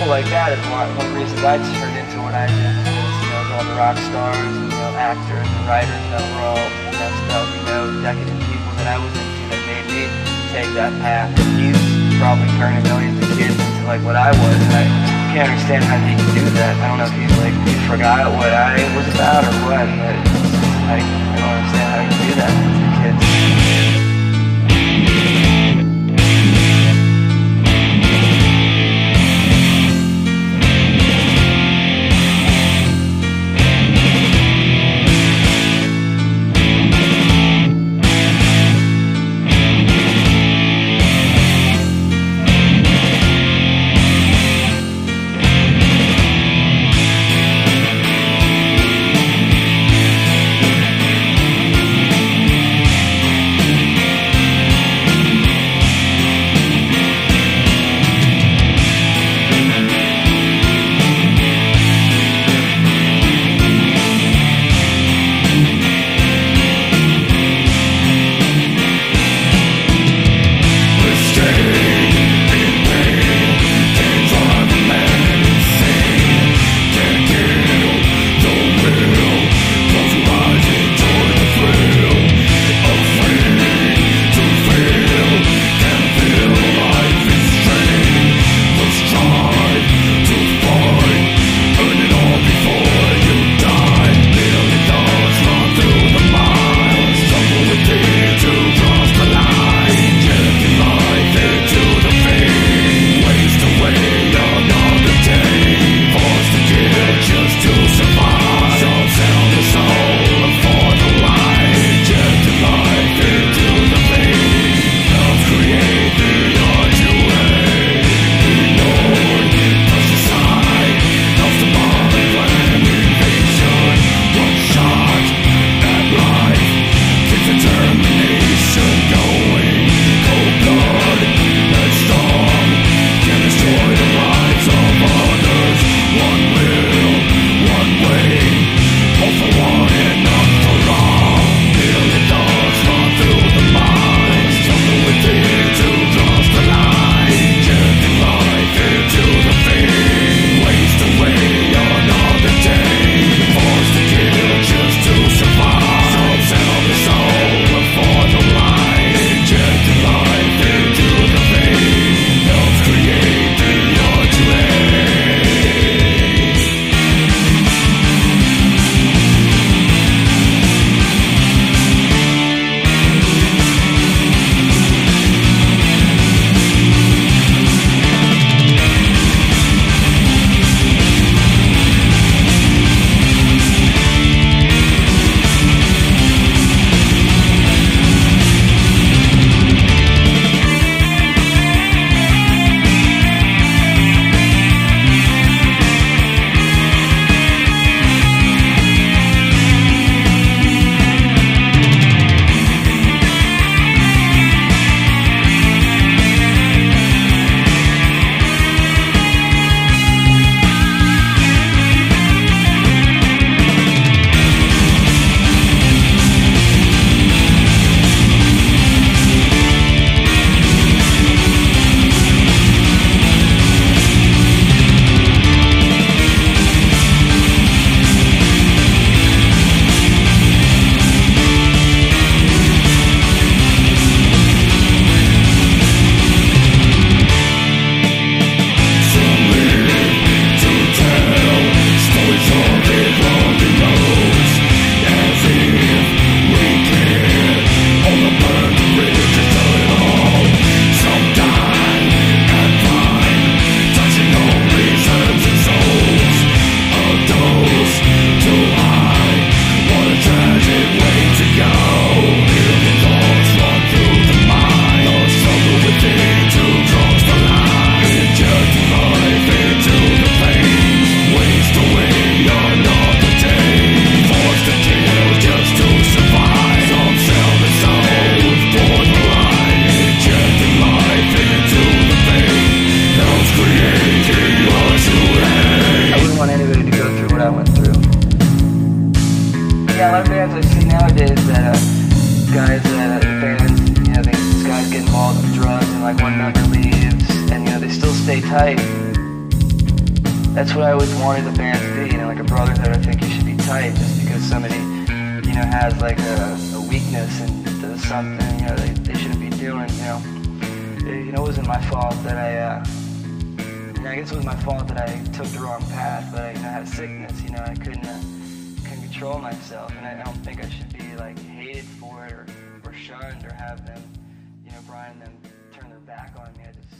people like that is one of the reasons I turned into what I did. All the rock stars, actors and writers that were all messed up, decadent people that I was into that made me take that path. And he's probably turning millions of kids into like what I was, and I can't understand how he could do that. I don't know if he forgot what I was about or what, but I don't understand how he could do that to kids. like one member leaves, and they still stay tight. that's what I always wanted the band to be, you know, like a brotherhood. I think you should be tight just because somebody, you know, has like a weakness and does something, you know, they shouldn't be doing, you know. It wasn't my fault that I guess it was my fault that I took the wrong path, but I, you know, had a sickness, you know, I couldn't control myself, and I don't think I should be like hated for it or shunned or have them, you know, Brian, them turn their back on me. I just